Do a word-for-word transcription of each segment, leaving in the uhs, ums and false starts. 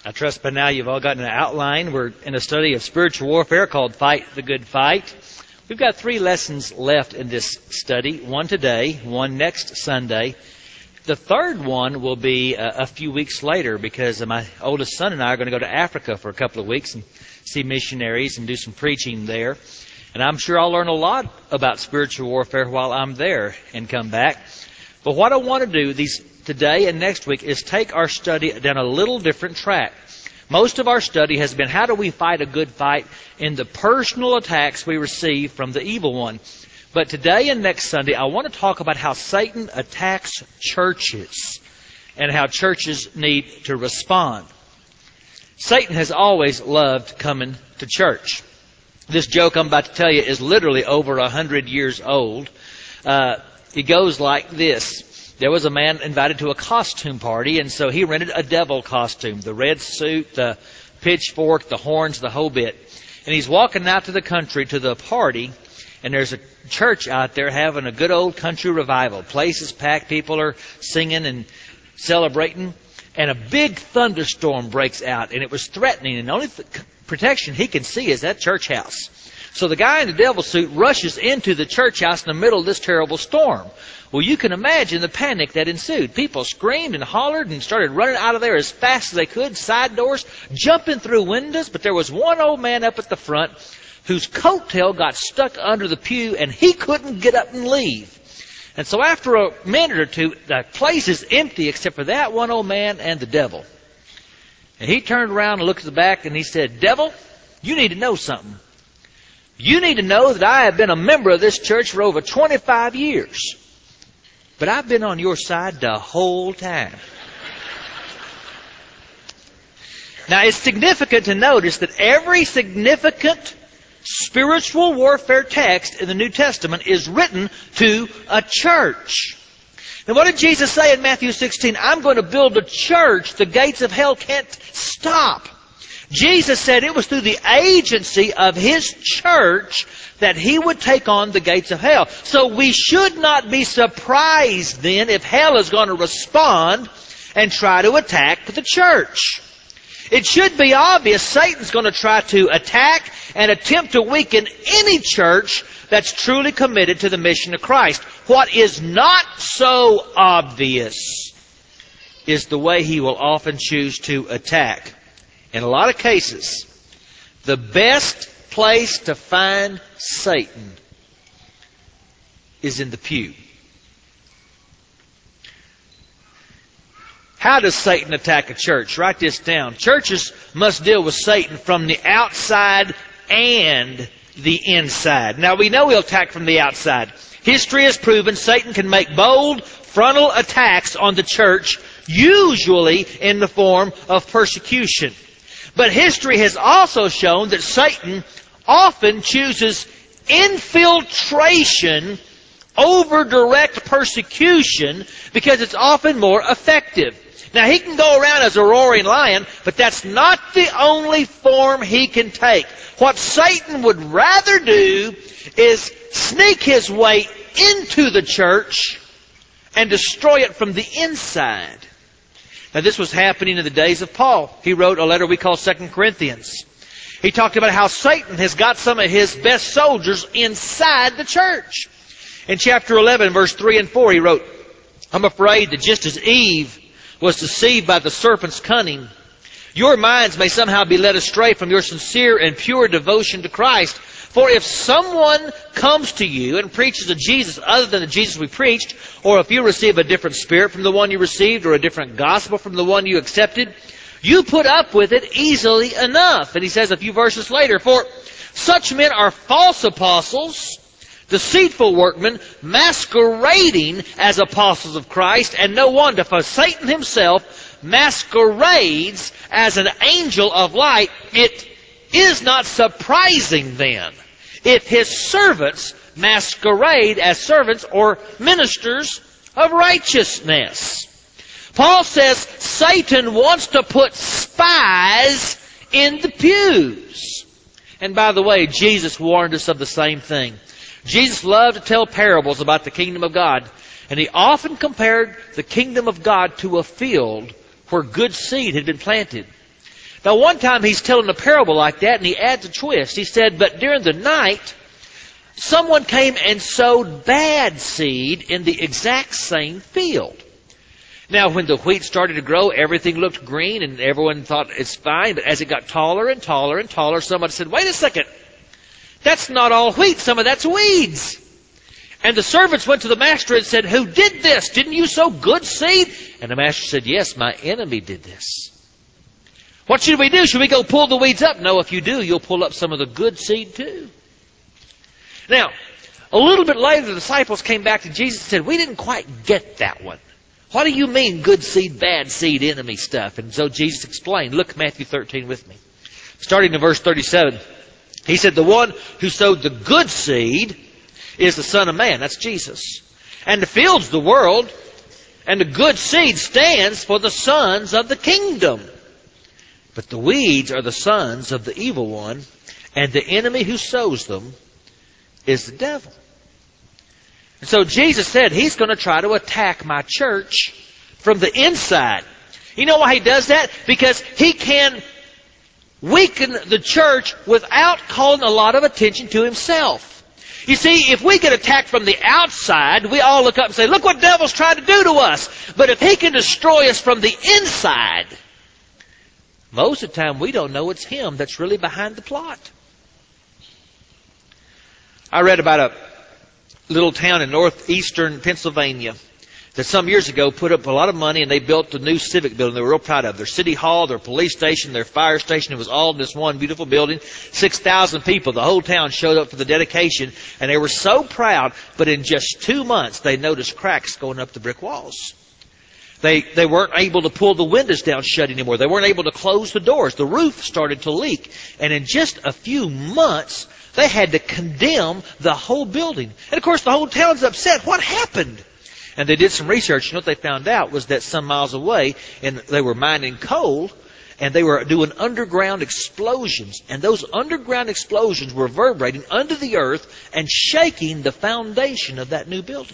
I trust by now you've all gotten an outline. We're in a study of spiritual warfare called Fight the Good Fight. We've got three lessons left in this study, one today, one next Sunday. The third one will be a, a few weeks later because my oldest son and I are going to go to Africa for a couple of weeks and see missionaries and do some preaching there. And I'm sure I'll learn a lot about spiritual warfare while I'm there and come back. But what I want to do these today and next week is take our study down a little different track. Most of our study has been how do we fight a good fight in the personal attacks we receive from the evil one. But today and next Sunday, I want to talk about how Satan attacks churches and how churches need to respond. Satan has always loved coming to church. This joke I'm about to tell you is literally over a hundred years old. Uh, it goes like this. There was a man invited to a costume party, and so he rented a devil costume, the red suit, the pitchfork, the horns, the whole bit. And he's walking out to the country to the party, and there's a church out there having a good old country revival. Place is packed, people are singing and celebrating, and a big thunderstorm breaks out, and it was threatening, and the only th- protection he can see is that church house. So the guy in the devil suit rushes into the church house in the middle of this terrible storm. Well, you can imagine the panic that ensued. People screamed and hollered and started running out of there as fast as they could, side doors, jumping through windows. But there was one old man up at the front whose coattail got stuck under the pew and he couldn't get up and leave. And so after a minute or two, the place is empty except for that one old man and the devil. And he turned around and looked at the back and he said, "Devil, you need to know something. You need to know that I have been a member of this church for over twenty-five years. But I've been on your side the whole time." Now, it's significant to notice that every significant spiritual warfare text in the New Testament is written to a church. Now, what did Jesus say in Matthew sixteen? I'm going to build a church the gates of hell can't stop. Jesus said it was through the agency of His church that He would take on the gates of hell. So we should not be surprised then if hell is going to respond and try to attack the church. It should be obvious Satan's going to try to attack and attempt to weaken any church that's truly committed to the mission of Christ. What is not so obvious is the way he will often choose to attack. In a lot of cases, the best place to find Satan is in the pew. How does Satan attack a church? Write this down. Churches must deal with Satan from the outside and the inside. Now, we know he'll attack from the outside. History has proven Satan can make bold frontal attacks on the church, usually in the form of persecution. But history has also shown that Satan often chooses infiltration over direct persecution because it's often more effective. Now, he can go around as a roaring lion, but that's not the only form he can take. What Satan would rather do is sneak his way into the church and destroy it from the inside. Now, this was happening in the days of Paul. He wrote a letter we call Second Corinthians. He talked about how Satan has got some of his best soldiers inside the church. In chapter eleven, verse three and four, he wrote, "I'm afraid that just as Eve was deceived by the serpent's cunning, your minds may somehow be led astray from your sincere and pure devotion to Christ. For if someone comes to you and preaches a Jesus other than the Jesus we preached, or if you receive a different spirit from the one you received, or a different gospel from the one you accepted, you put up with it easily enough." And he says a few verses later, "For such men are false apostles, deceitful workmen, masquerading as apostles of Christ, and no wonder, for Satan himself masquerades as an angel of light. It is not surprising then if his servants masquerade as servants or ministers of righteousness." Paul says Satan wants to put spies in the pews. And by the way, Jesus warned us of the same thing. Jesus loved to tell parables about the kingdom of God, and he often compared the kingdom of God to a field where good seed had been planted. Now, one time he's telling a parable like that, and he adds a twist. He said, but during the night, someone came and sowed bad seed in the exact same field. Now, when the wheat started to grow, everything looked green, and everyone thought it's fine. But as it got taller and taller and taller, somebody said, wait a second. That's not all wheat. Some of that's weeds. And the servants went to the master and said, who did this? Didn't you sow good seed? And the master said, yes, my enemy did this. What should we do? Should we go pull the weeds up? No, if you do, you'll pull up some of the good seed too. Now, a little bit later, the disciples came back to Jesus and said, we didn't quite get that one. What do you mean, good seed, bad seed, enemy stuff? And so Jesus explained. Look, Matthew thirteen with me. Starting in verse thirty-seven. He said, the one who sowed the good seed is the Son of Man. That's Jesus. And the field's the world. And the good seed stands for the sons of the kingdom. But the weeds are the sons of the evil one. And the enemy who sows them is the devil. And so Jesus said he's going to try to attack my church from the inside. You know why he does that? Because he can weaken the church without calling a lot of attention to himself. You see, if we get attacked from the outside, we all look up and say, look what devil's trying to do to us. But if he can destroy us from the inside, most of the time we don't know it's him that's really behind the plot. I read about a little town in northeastern Pennsylvania that some years ago put up a lot of money, and they built a new civic building they were real proud of. Their city hall, their police station, their fire station. It was all in this one beautiful building. six thousand people. The whole town showed up for the dedication, and they were so proud. But in just two months, they noticed cracks going up the brick walls. They, they weren't able to pull the windows down shut anymore. They weren't able to close the doors. The roof started to leak. And in just a few months, they had to condemn the whole building. And of course, the whole town's upset. What happened? And they did some research, and what they found out was that some miles away, and they were mining coal, and they were doing underground explosions. And those underground explosions were reverberating under the earth and shaking the foundation of that new building.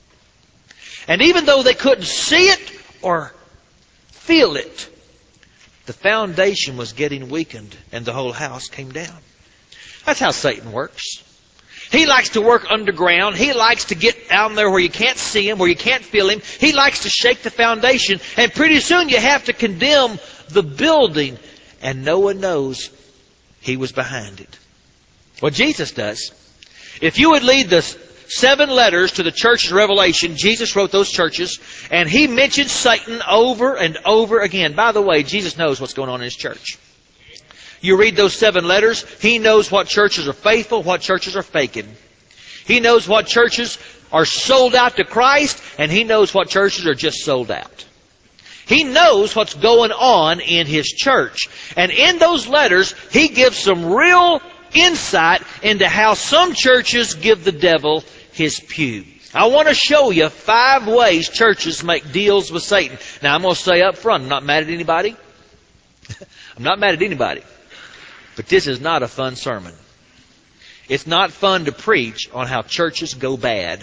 And even though they couldn't see it or feel it, the foundation was getting weakened, and the whole house came down. That's how Satan works. He likes to work underground. He likes to get down there where you can't see him, where you can't feel him. He likes to shake the foundation. And pretty soon you have to condemn the building. And no one knows he was behind it. What Jesus does, if you would lead the seven letters to the churches of Revelation, Jesus wrote those churches, and he mentions Satan over and over again. By the way, Jesus knows what's going on in his church. You read those seven letters, he knows what churches are faithful, what churches are faking. He knows what churches are sold out to Christ, and he knows what churches are just sold out. He knows what's going on in his church. And in those letters, he gives some real insight into how some churches give the devil his pew. I want to show you five ways churches make deals with Satan. Now, I'm going to say up front, I'm not mad at anybody. I'm not mad at anybody. But this is not a fun sermon. It's not fun to preach on how churches go bad.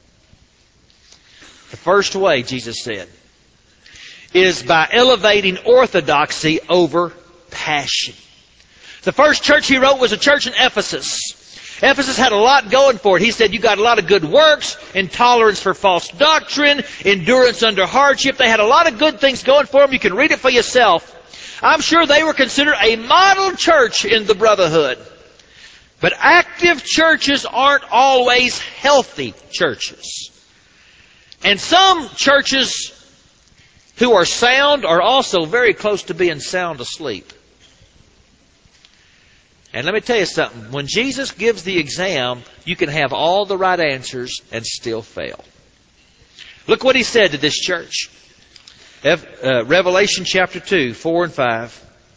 The first way, Jesus said, is by elevating orthodoxy over passion. The first church he wrote was a church in Ephesus. Ephesus had a lot going for it. He said you got a lot of good works, intolerance for false doctrine, endurance under hardship. They had a lot of good things going for them. You can read it for yourself. I'm sure they were considered a model church in the brotherhood. But active churches aren't always healthy churches. And some churches who are sound are also very close to being sound asleep. And let me tell you something. When Jesus gives the exam, you can have all the right answers and still fail. Look what he said to this church. Uh, Revelation chapter two, four and five.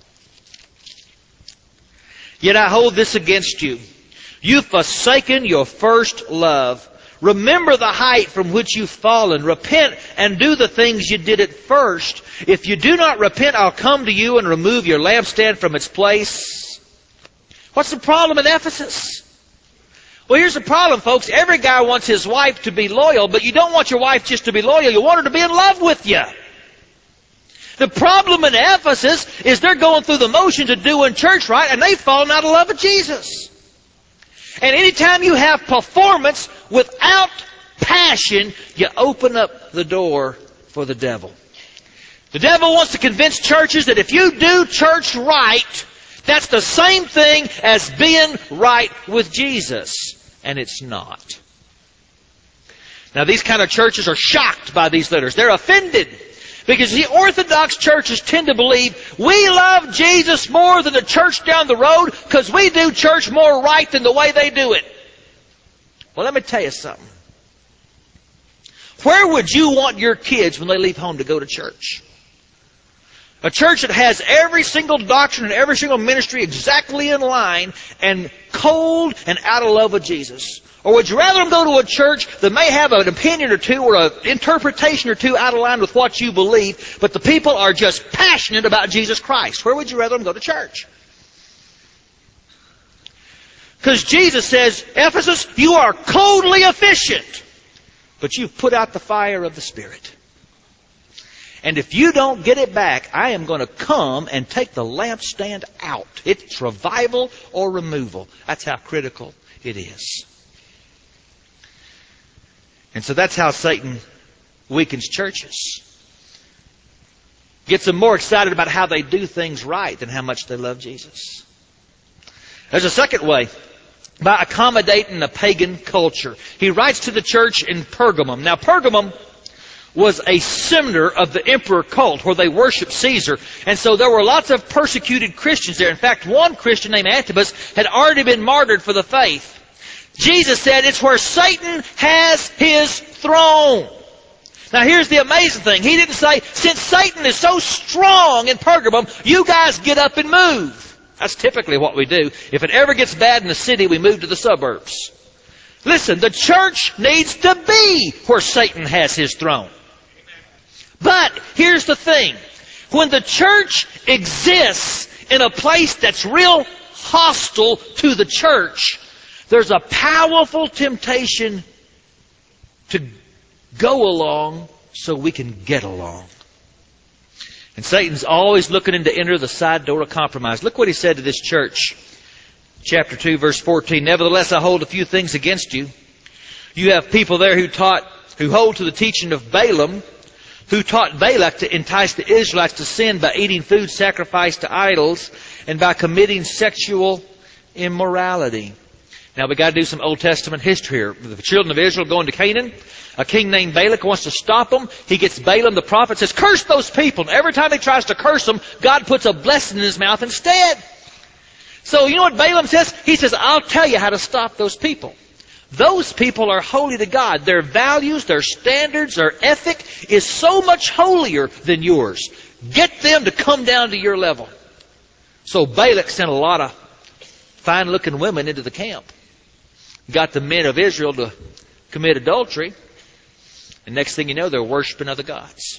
Yet I hold this against you. You've forsaken your first love. Remember the height from which you've fallen. Repent and do the things you did at first. If you do not repent, I'll come to you and remove your lampstand from its place. What's the problem in Ephesus? Well, here's the problem, folks. Every guy wants his wife to be loyal, but you don't want your wife just to be loyal. You want her to be in love with you. The problem in Ephesus is they're going through the motions of doing church right, and they've fallen out of love with Jesus. And anytime you have performance without passion, you open up the door for the devil. The devil wants to convince churches that if you do church right, that's the same thing as being right with Jesus. And it's not. Now, these kind of churches are shocked by these letters. They're offended. Because the Orthodox churches tend to believe we love Jesus more than the church down the road because we do church more right than the way they do it. Well, let me tell you something. Where would you want your kids when they leave home to go to church? A church that has every single doctrine and every single ministry exactly in line and cold and out of love with Jesus? Or would you rather them go to a church that may have an opinion or two or an interpretation or two out of line with what you believe, but the people are just passionate about Jesus Christ? Where would you rather them go to church? Because Jesus says, Ephesus, you are coldly efficient, but you've put out the fire of the Spirit. And if you don't get it back, I am going to come and take the lampstand out. It's revival or removal. That's how critical it is. And so that's how Satan weakens churches. Gets them more excited about how they do things right than how much they love Jesus. There's a second way. By accommodating a pagan culture. He writes to the church in Pergamum. Now, Pergamum was a center of the emperor cult where they worshiped Caesar. And so there were lots of persecuted Christians there. In fact, one Christian named Antipas had already been martyred for the faith. Jesus said it's where Satan has his throne. Now here's the amazing thing. He didn't say, since Satan is so strong in Pergamum, you guys get up and move. That's typically what we do. If it ever gets bad in the city, we move to the suburbs. Listen, the church needs to be where Satan has his throne. But here's the thing. When the church exists in a place that's real hostile to the church, there's a powerful temptation to go along so we can get along. And Satan's always looking to enter the side door of compromise. Look what he said to this church. Chapter two, verse fourteen. Nevertheless, I hold a few things against you. You have people there who taught, who hold to the teaching of Balaam, who taught Balak to entice the Israelites to sin by eating food sacrificed to idols and by committing sexual immorality. Now we got to do some Old Testament history here. The children of Israel going to Canaan. A king named Balak wants to stop them. He gets Balaam, the prophet, says, curse those people. And every time he tries to curse them, God puts a blessing in his mouth instead. So you know what Balaam says? He says, I'll tell you how to stop those people. Those people are holy to God. Their values, their standards, their ethic is so much holier than yours. Get them to come down to your level. So Balak sent a lot of fine-looking women into the camp. Got the men of Israel to commit adultery. And next thing you know, they're worshiping other gods.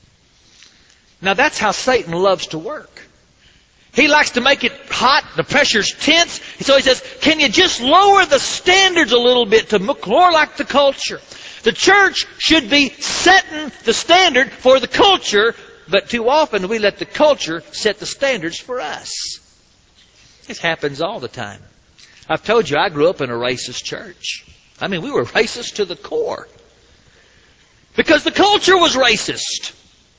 Now that's how Satan loves to work. He likes to make it hot, the pressure's tense. So he says, can you just lower the standards a little bit to look more like the culture? The church should be setting the standard for the culture, but too often we let the culture set the standards for us. This happens all the time. I've told you I grew up in a racist church. I mean, we were racist to the core. Because the culture was racist.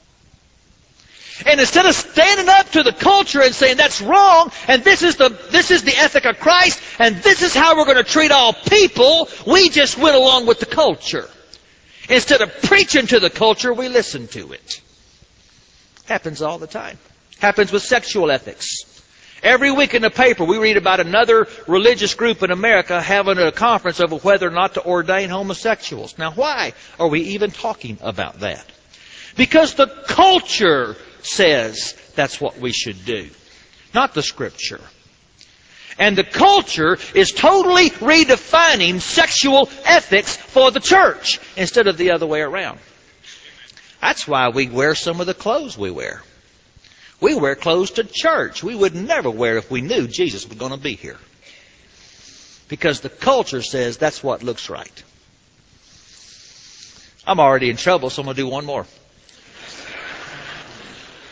And instead of standing up to the culture and saying that's wrong, and this is the this is the ethic of Christ, and this is how we're going to treat all people, we just went along with the culture. Instead of preaching to the culture, we listen to it. Happens all the time. Happens with sexual ethics. Every week in the paper, we read about another religious group in America having a conference over whether or not to ordain homosexuals. Now, why are we even talking about that? Because the culture says that's what we should do, not the Scripture. And the culture is totally redefining sexual ethics for the church instead of the other way around. That's why we wear some of the clothes we wear. We wear clothes to church. We would never wear if we knew Jesus was going to be here. Because the culture says that's what looks right. I'm already in trouble, so I'm going to do one more.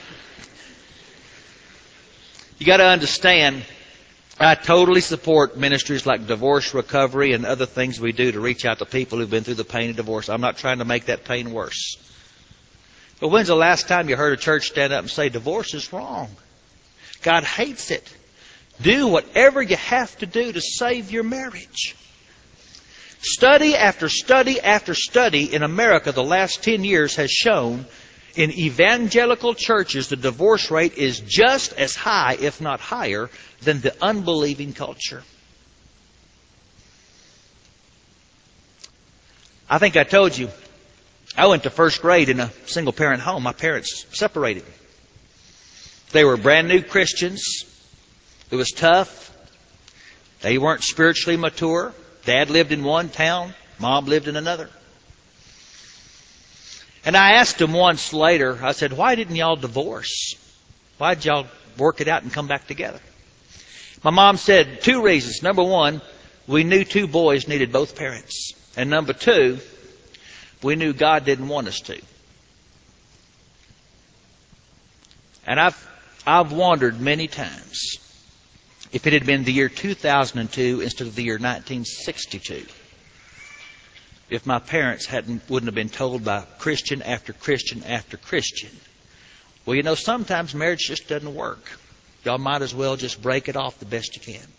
You got to understand, I totally support ministries like divorce recovery and other things we do to reach out to people who've been through the pain of divorce. I'm not trying to make that pain worse. But when's the last time you heard a church stand up and say, divorce is wrong? God hates it. Do whatever you have to do to save your marriage. Study after study after study in America the last ten years has shown in evangelical churches the divorce rate is just as high, if not higher, than the unbelieving culture. I think I told you, I went to first grade in a single-parent home. My parents separated. They were brand new Christians. It was tough. They weren't spiritually mature. Dad lived in one town. Mom lived in another. And I asked them once later, I said, why didn't y'all divorce? Why did y'all work it out and come back together? My mom said two reasons. Number one, we knew two boys needed both parents. And number two, we knew God didn't want us to. And I've, I've wondered many times if it had been the year two thousand two instead of the year nineteen sixty-two, if my parents hadn't wouldn't have been told by Christian after Christian after Christian, well, you know, sometimes marriage just doesn't work. Y'all might as well just break it off the best you can.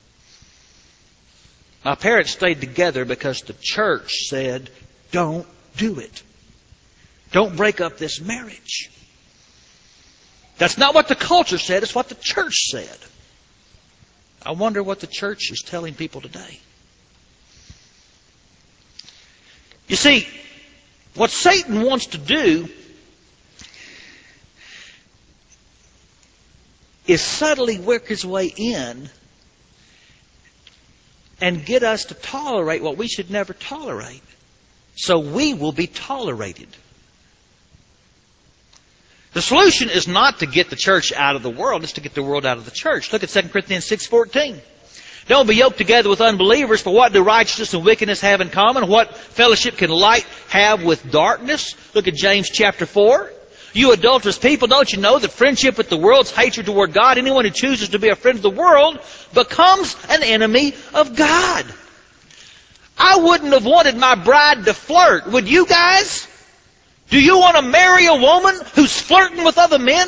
My parents stayed together because the church said, don't do it. Don't break up this marriage. That's not what the culture said, it's what the church said. I wonder what the church is telling people today. You see, what Satan wants to do is subtly work his way in and get us to tolerate what we should never tolerate. So we will be tolerated. The solution is not to get the church out of the world, it's to get the world out of the church. Look at Second Corinthians six fourteen. Don't be yoked together with unbelievers, for what do righteousness and wickedness have in common? What fellowship can light have with darkness? Look at James chapter four. You adulterous people, don't you know that friendship with the world's hatred toward God? Anyone who chooses to be a friend of the world becomes an enemy of God. I wouldn't have wanted my bride to flirt. Would you guys? Do you want to marry a woman who's flirting with other men?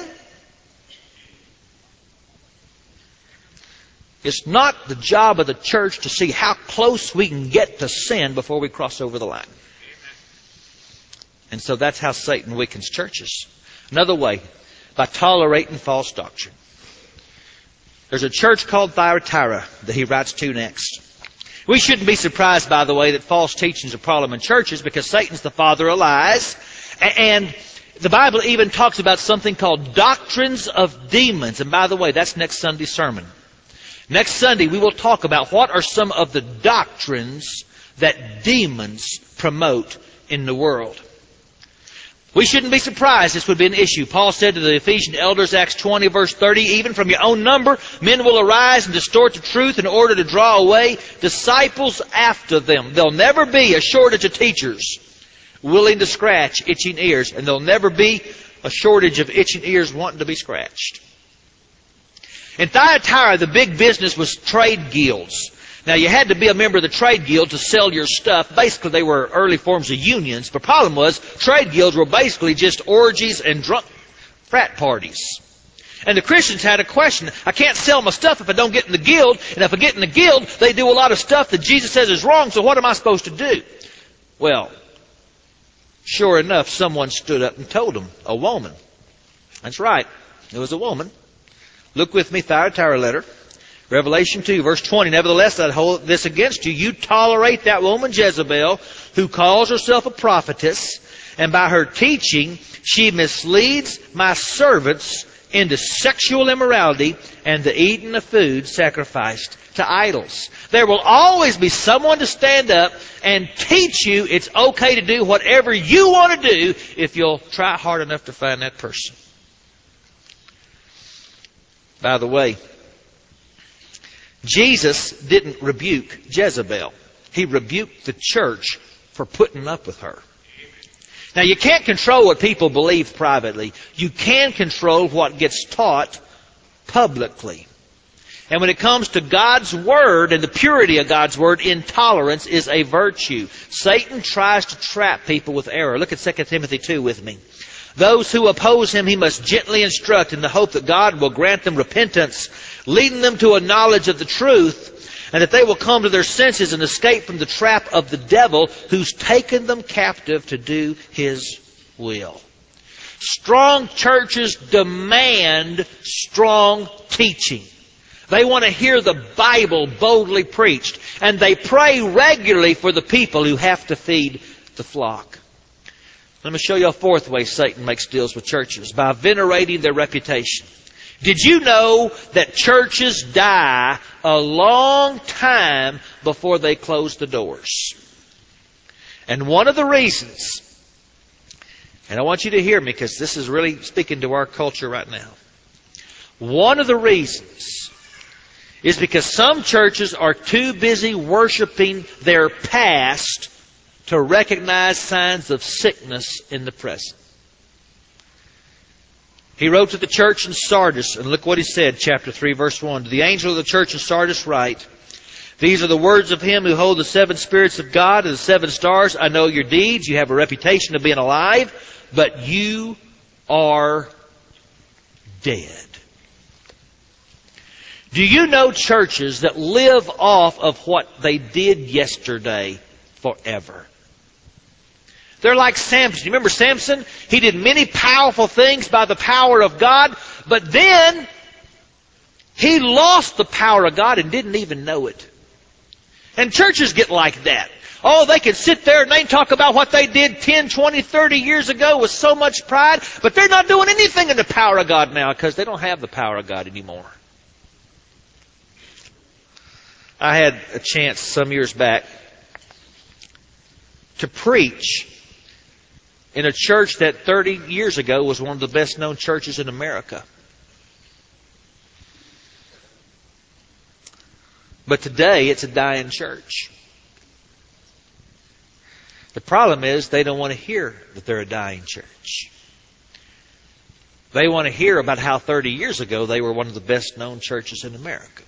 It's not the job of the church to see how close we can get to sin before we cross over the line. And so that's how Satan weakens churches. Another way, by tolerating false doctrine. There's a church called Thyatira that he writes to next. We shouldn't be surprised, by the way, that false teaching is a problem in churches because Satan's the father of lies. And the Bible even talks about something called doctrines of demons. And by the way, that's next Sunday's sermon. Next Sunday, we will talk about what are some of the doctrines that demons promote in the world. We shouldn't be surprised this would be an issue. Paul said to the Ephesian elders, Acts twenty, verse thirty, even from your own number, men will arise and distort the truth in order to draw away disciples after them. There'll never be a shortage of teachers willing to scratch itching ears, and there'll never be a shortage of itching ears wanting to be scratched. In Thyatira, the big business was trade guilds. Now, you had to be a member of the trade guild to sell your stuff. Basically, they were early forms of unions. The problem was, trade guilds were basically just orgies and drunk frat parties. And the Christians had a question. I can't sell my stuff if I don't get in the guild. And if I get in the guild, they do a lot of stuff that Jesus says is wrong. So what am I supposed to do? Well, sure enough, someone stood up and told them. A woman. That's right. It was a woman. Look with me, Thyatira letter. Revelation two, verse twenty. Nevertheless, I hold this against you. You tolerate that woman Jezebel, who calls herself a prophetess, and by her teaching, she misleads my servants into sexual immorality and the eating of food sacrificed to idols. There will always be someone to stand up and teach you it's okay to do whatever you want to do if you'll try hard enough to find that person. By the way, Jesus didn't rebuke Jezebel. He rebuked the church for putting up with her. Now, you can't control what people believe privately. You can control what gets taught publicly. And when it comes to God's Word and the purity of God's Word, intolerance is a virtue. Satan tries to trap people with error. Look at Second Timothy two with me. Those who oppose him he must gently instruct in the hope that God will grant them repentance, leading them to a knowledge of the truth, and that they will come to their senses and escape from the trap of the devil who's taken them captive to do his will. Strong churches demand strong teaching. They want to hear the Bible boldly preached. And they pray regularly for the people who have to feed the flock. Let me show you a fourth way Satan makes deals with churches. By venerating their reputation. Did you know that churches die a long time before they close the doors? And one of the reasons, and I want you to hear me because this is really speaking to our culture right now. One of the reasons is because some churches are too busy worshiping their past to recognize signs of sickness in the present. He wrote to the church in Sardis, and look what he said, chapter three, verse one. To the angel of the church in Sardis write, these are the words of him who holds the seven spirits of God and the seven stars. I know your deeds. You have a reputation of being alive, but you are dead. Do you know churches that live off of what they did yesterday forever? They're like Samson. You remember Samson? He did many powerful things by the power of God, but then he lost the power of God and didn't even know it. And churches get like that. Oh, they can sit there and they talk about what they did ten, twenty, thirty years ago with so much pride, but they're not doing anything in the power of God now because they don't have the power of God anymore. I had a chance some years back to preach in a church that thirty years ago was one of the best known churches in America. But today it's a dying church. The problem is they don't want to hear that they're a dying church. They want to hear about how thirty years ago they were one of the best known churches in America.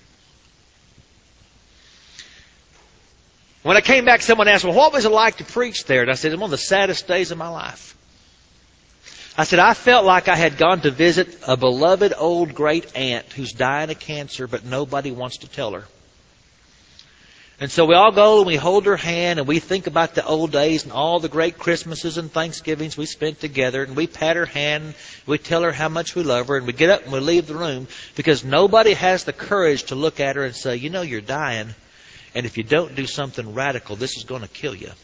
When I came back, someone asked, well, what was it like to preach there? And I said, it was one of the saddest days of my life. I said, I felt like I had gone to visit a beloved old great aunt who's dying of cancer, but nobody wants to tell her. And so we all go and we hold her hand and we think about the old days and all the great Christmases and Thanksgivings we spent together, and we pat her hand, we tell her how much we love her, and we get up and we leave the room because nobody has the courage to look at her and say, you know, you're dying. And if you don't do something radical, this is going to kill you.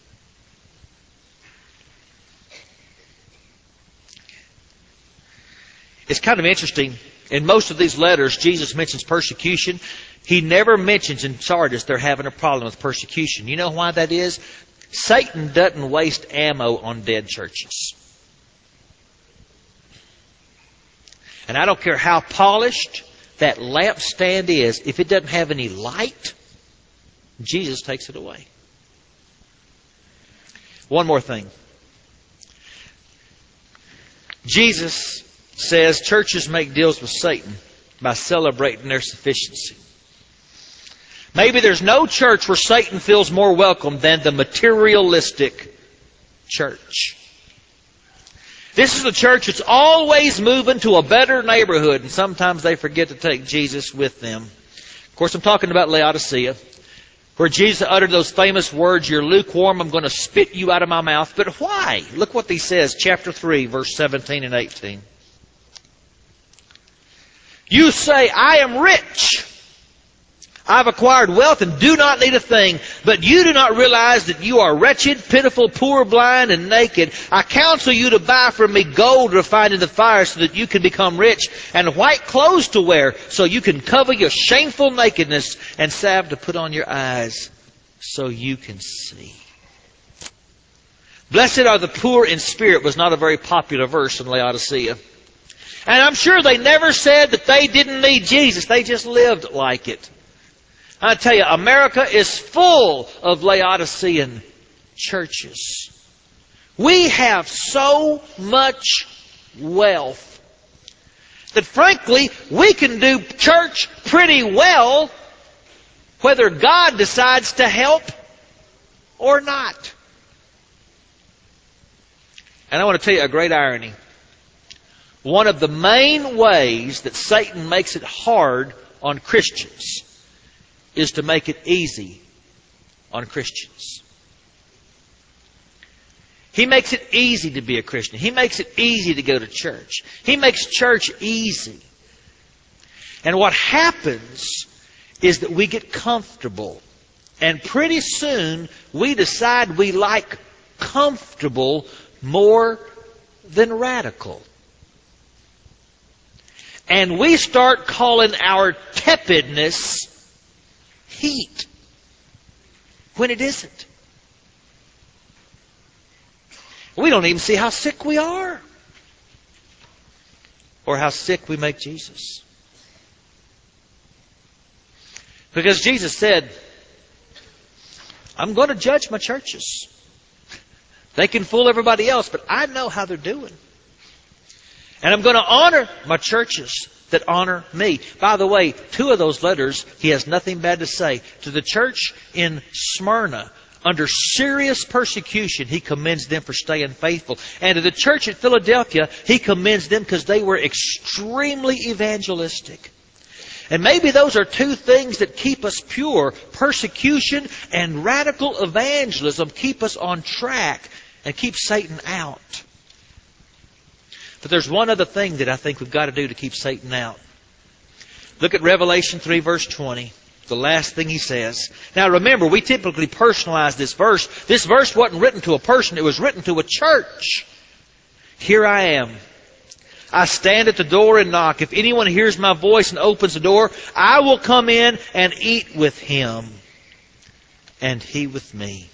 It's kind of interesting. In most of these letters, Jesus mentions persecution. He never mentions in Sardis they're having a problem with persecution. You know why that is? Satan doesn't waste ammo on dead churches. And I don't care how polished that lampstand is, if it doesn't have any light, Jesus takes it away. One more thing. Jesus says churches make deals with Satan by celebrating their sufficiency. Maybe there's no church where Satan feels more welcome than the materialistic church. This is a church that's always moving to a better neighborhood, and sometimes they forget to take Jesus with them. Of course, I'm talking about Laodicea, where Jesus uttered those famous words, you're lukewarm, I'm going to spit you out of my mouth. But why? Look what he says, chapter three, verse seventeen and eighteen. You say, I am rich. I've acquired wealth and do not need a thing. But you do not realize that you are wretched, pitiful, poor, blind, and naked. I counsel you to buy from me gold refined in the fire so that you can become rich, and white clothes to wear so you can cover your shameful nakedness, and salve to put on your eyes so you can see. Blessed are the poor in spirit was not a very popular verse in Laodicea. And I'm sure they never said that they didn't need Jesus. They just lived like it. I tell you, America is full of Laodicean churches. We have so much wealth That frankly, we can do church pretty well whether God decides to help or not. And I want to tell you a great irony. One of the main ways that Satan makes it hard on Christians is to make it easy on Christians. He makes it easy to be a Christian. He makes it easy to go to church. He makes church easy. And what happens is that we get comfortable. And pretty soon we decide we like comfortable more than radical. And we start calling our tepidness heat when it isn't. We don't even see how sick we are or how sick we make Jesus. Because Jesus said, I'm going to judge my churches. They can fool everybody else, but I know how they're doing. And I'm going to honor my churches that honor me. By the way, two of those letters, he has nothing bad to say. To the church in Smyrna, under serious persecution, he commends them for staying faithful. And to the church at Philadelphia, he commends them because they were extremely evangelistic. And maybe those are two things that keep us pure. Persecution and radical evangelism keep us on track and keep Satan out. But there's one other thing that I think we've got to do to keep Satan out. Look at Revelation three, verse twenty. The last thing he says. Now remember, we typically personalize this verse. This verse wasn't written to a person. It was written to a church. Here I am. I stand at the door and knock. If anyone hears my voice and opens the door, I will come in and eat with him, and he with me.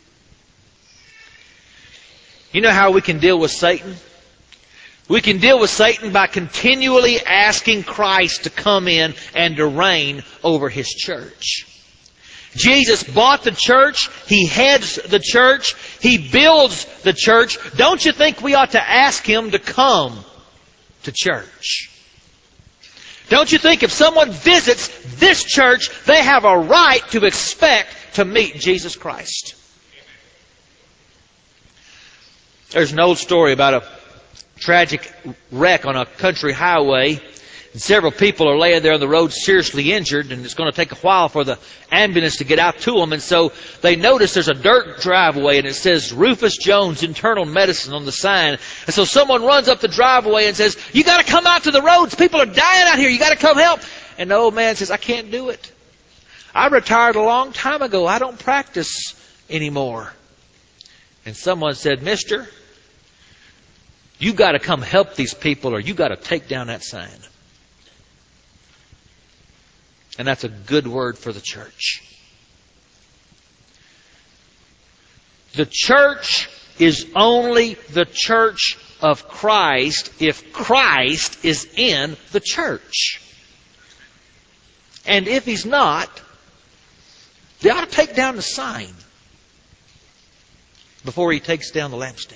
You know how we can deal with Satan? We can deal with Satan by continually asking Christ to come in and to reign over His church. Jesus bought the church. He heads the church. He builds the church. Don't you think we ought to ask Him to come to church? Don't you think if someone visits this church, they have a right to expect to meet Jesus Christ? There's an old story about a tragic wreck on a country highway. And several people are laying there on the road seriously injured, and it's going to take a while for the ambulance to get out to them. And so they notice there's a dirt driveway, and it says Rufus Jones Internal Medicine on the sign. And so someone runs up the driveway and says, you got to come out to the roads. People are dying out here. You got to come help. And the old man says, I can't do it. I retired a long time ago. I don't practice anymore. And someone said, mister, you got to come help these people, or you got to take down that sign. And that's a good word for the church. The church is only the church of Christ if Christ is in the church. And if He's not, they ought to take down the sign before He takes down the lampstand.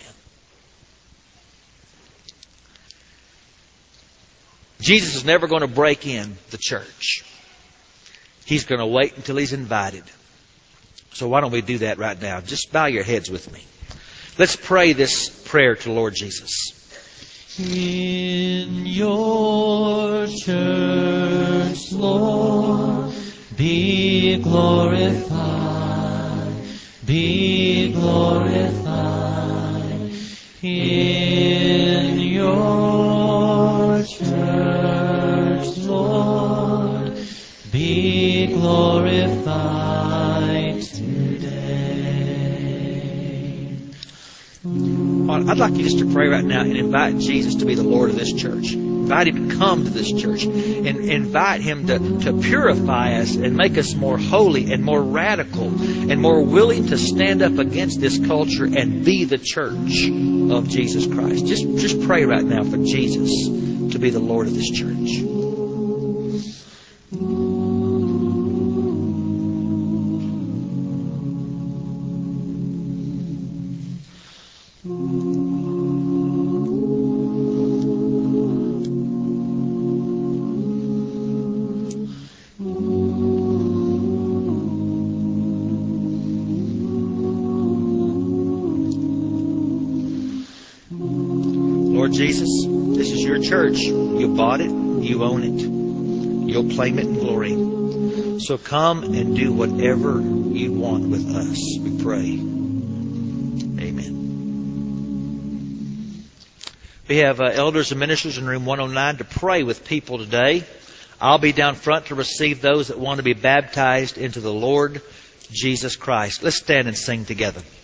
Jesus is never going to break in the church. He's going to wait until He's invited. So why don't we do that right now? Just bow your heads with me. Let's pray this prayer to Lord Jesus. In your church, Lord, be glorified, be glorified. In your church, Lord, be glorified today. I'd like you just to pray right now and invite Jesus to be the Lord of this church. Invite Him to come to this church. And invite Him to, to purify us and make us more holy and more radical and more willing to stand up against this culture and be the church of Jesus Christ. Just, just pray right now for Jesus to be the Lord of this church. Lord Jesus, this is your church. You bought it. You own it. You'll claim it in glory. So come and do whatever you want with us, we pray. Amen. We have uh, elders and ministers in room one oh nine to pray with people today. I'll be down front to receive those that want to be baptized into the Lord Jesus Christ. Let's stand and sing together.